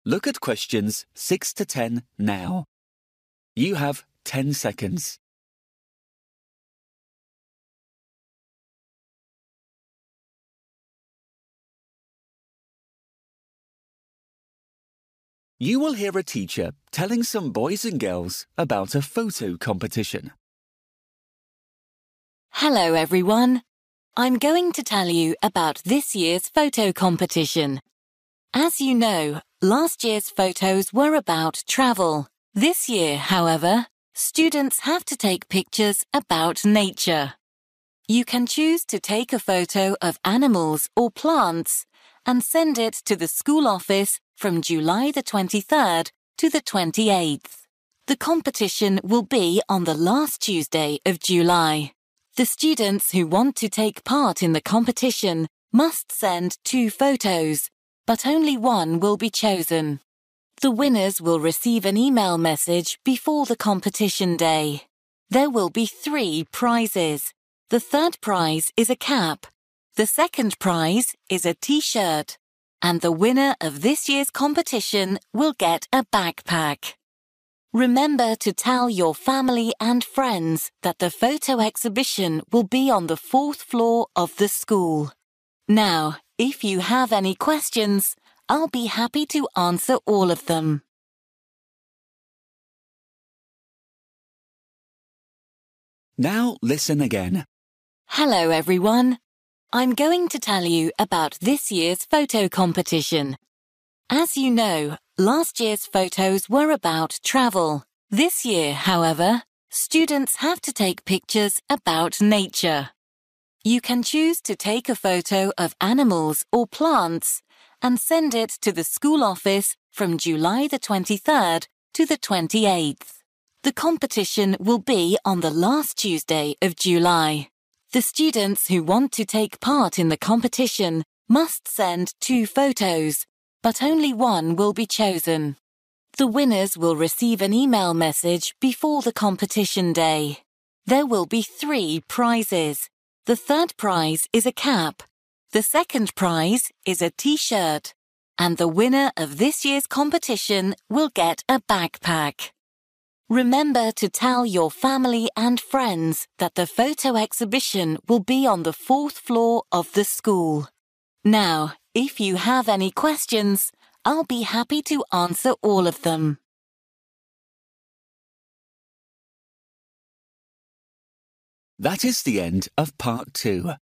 Look at questions 6 to 10 now. You have 10 seconds. You will hear a teacher telling some boys and girls about a photo competition. Hello everyone. I'm going to tell you about this year's photo competition. As you know, last year's photos were about travel. This year, however, students have to take pictures about nature. You can choose to take a photo of animals or plants and send it to the school office from July the 23rd to the 28th. The competition will be on the last Tuesday of July. The students who want to take part in the competition must send 2 photos, but only one will be chosen. The winners will receive an email message before the competition day. There will be 3 prizes. The third prize is a cap. The second prize is a t-shirt. And the winner of this year's competition will get a backpack. Remember to tell your family and friends that the photo exhibition will be on the 4th floor of the school. Now, if you have any questions, I'll be happy to answer all of them. Now listen again. Hello everyone. I'm going to tell you about this year's photo competition. As you know, last year's photos were about travel. This year, however, students have to take pictures about nature. You can choose to take a photo of animals or plants and send it to the school office from July the 23rd to the 28th. The competition will be on the last Tuesday of July. The students who want to take part in the competition must send 2 photos, but only one will be chosen. The winners will receive an email message before the competition day. There will be 3 prizes. The third prize is a cap. The second prize is a t-shirt. And the winner of this year's competition will get a backpack. Remember to tell your family and friends that the photo exhibition will be on the 4th floor of the school. Now, if you have any questions, I'll be happy to answer all of them. That is the end of part 2.